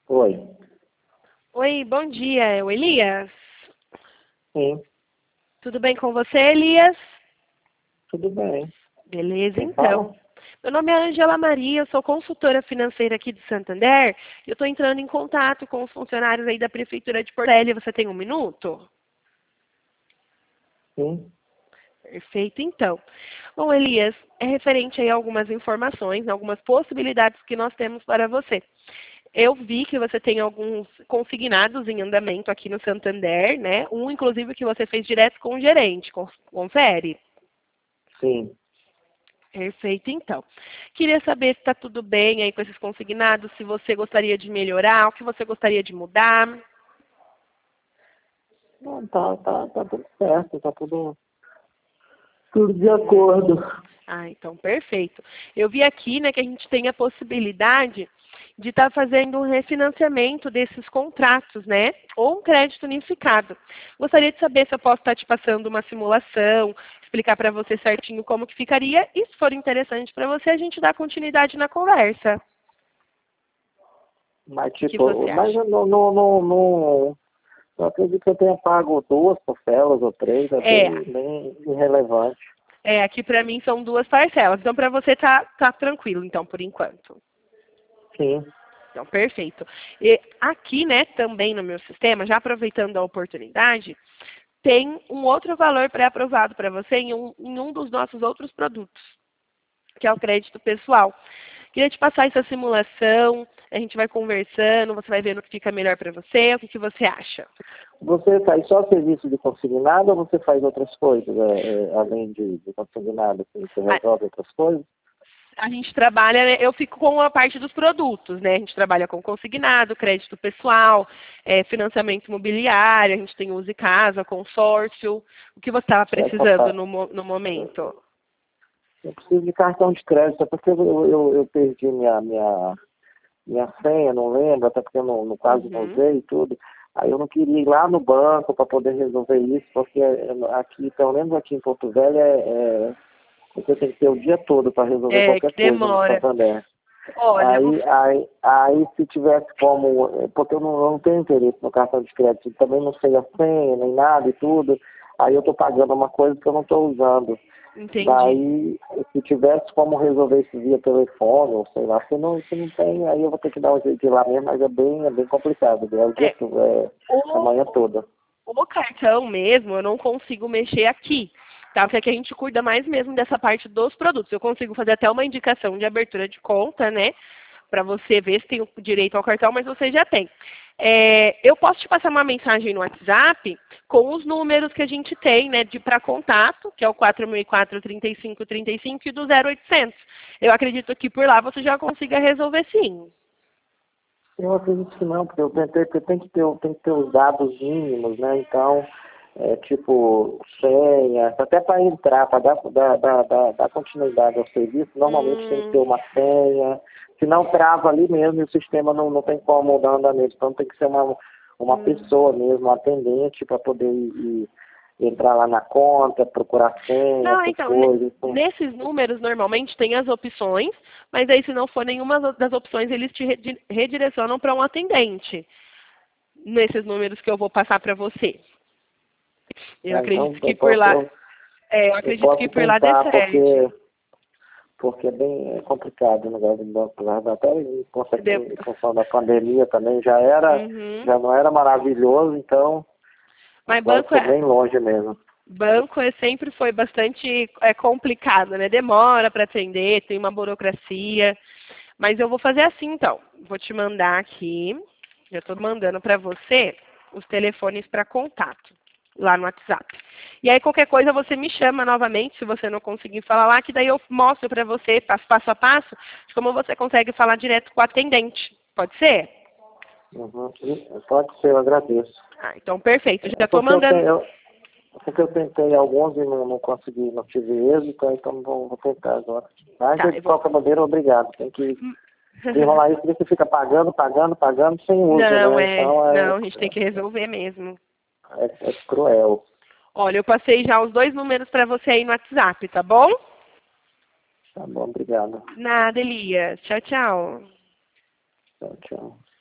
Oi. Oi, bom dia, é o Elias? Sim, Tudo bem com você, Elias? tudo bem. Beleza, Quem então. fala? Meu nome é Angela Maria, eu sou consultora financeira aqui de Santander e eu estou entrando em contato com os funcionários aí da Prefeitura de Porto Velho. Você tem um minuto? Sim. Perfeito, então. Bom, Elias, é referente aí a algumas informações, né, algumas possibilidades que nós temos para você. Eu vi que você tem alguns consignados em andamento aqui no Santander, né? Um, inclusive, que você fez direto com o gerente. Confere? Sim. Perfeito, então. Queria saber se está tudo bem aí com esses consignados, se você gostaria de melhorar, o que você gostaria de mudar. Não, tá tudo certo, tá tudo de acordo. Ah, então, perfeito. Eu vi aqui, né, que a gente tem a possibilidade de estar fazendo um refinanciamento desses contratos, né? Ou um crédito unificado. Gostaria de saber se eu posso estar te passando uma simulação, explicar para você certinho como que ficaria e, se for interessante para você, a gente dá continuidade na conversa. Mas O que você mas acha? eu não acredito que eu tenha pago duas parcelas ou três, é É, bem irrelevante. aqui para mim são duas parcelas. Então, para você tá tranquilo, então, por enquanto. Sim. Então, perfeito. E aqui, né, também no meu sistema, já aproveitando a oportunidade, tem um outro valor pré-aprovado para você em um dos nossos outros produtos, que é o crédito pessoal. Queria te passar essa simulação, a gente vai conversando, você vai vendo o que fica melhor para você, o que, que você acha. Você faz só serviço de consignado ou você faz outras coisas, além de consignado? Assim, você A, resolve outras coisas? a gente trabalha, né, eu fico com a parte dos produtos, né? A gente trabalha com consignado, crédito pessoal, financiamento imobiliário, a gente tem Use Casa, consórcio. O que você estava É, precisando no momento? eu preciso de cartão de crédito, é porque eu perdi minha senha, não lembro, até porque eu no caso não Uhum. usei e tudo. Aí eu não queria ir lá no banco para poder resolver isso, porque aqui, pelo menos aqui em Porto Velho, você tem que ter o dia todo para resolver É, qualquer que coisa no demora. Santander. Olha, Aí se tivesse como, porque eu não tenho interesse no cartão de crédito, também não sei a senha, nem nada e tudo, aí eu estou pagando uma coisa que eu não estou usando. entendi. Daí, se tivesse como resolver isso via telefone, ou sei lá, se não tem, aí eu vou ter que dar um jeito de ir lá mesmo, mas é bem complicado, é o dia É, todo, a o, manhã toda. o cartão mesmo, eu não consigo mexer aqui, tá? Porque aqui a gente cuida mais mesmo dessa parte dos produtos. Eu consigo fazer até uma indicação de abertura de conta, né? Para você ver se tem o direito ao cartão, mas você já tem. Eu posso te passar uma mensagem no WhatsApp com os números que a gente tem, né, de para contato, que é o 4004 3535 e do 0800. Eu acredito que por lá você já consiga resolver sim. Eu acredito que não, porque eu tentei, porque tem que ter os dados mínimos, né? Então, tipo, senha, até para entrar, para dar continuidade ao serviço, normalmente tem que ter Hum, uma senha, senão trava ali mesmo e o sistema não tem como dar andamento. Então tem que ser uma hum. pessoa mesmo, um atendente, para poder entrar lá na conta, procurar senha, Não, essas então, coisas. Então, nesses números normalmente tem as opções, mas aí se não for nenhuma das opções, eles te redirecionam para um atendente. Nesses números que eu vou passar para você. Eu acredito então que por lá, eu eu acredito que posso por lá dê tentar, certo. porque é bem complicado o negócio do banco lá, até De- em função da pandemia também Uhum. já não era maravilhoso, então Mas agora ficou bem longe mesmo. banco sempre foi bastante complicado, né? Demora para atender, tem uma burocracia. Mas eu vou fazer assim então. Vou te mandar aqui, já estou mandando para você os telefones para contato lá no WhatsApp. E aí qualquer coisa você me chama novamente, se você não conseguir falar lá, que daí eu mostro para você passo a passo de como você consegue falar direto com o atendente. Pode ser? Uhum. Pode ser, eu agradeço. Ah, então perfeito. Já É estou mandando. porque eu tentei alguns e não consegui, não tive êxito, então vou tentar agora. Mas Tá, de eu vou. qualquer maneira, obrigado. Tem que desenrolar isso, porque você fica pagando sem uso, Não, né? Então não, a gente tem que resolver mesmo. é cruel. Olha, eu passei já os dois números para você aí no WhatsApp, tá bom? Tá bom, obrigado. Nada, Elias. Tchau, tchau. Tchau, tchau.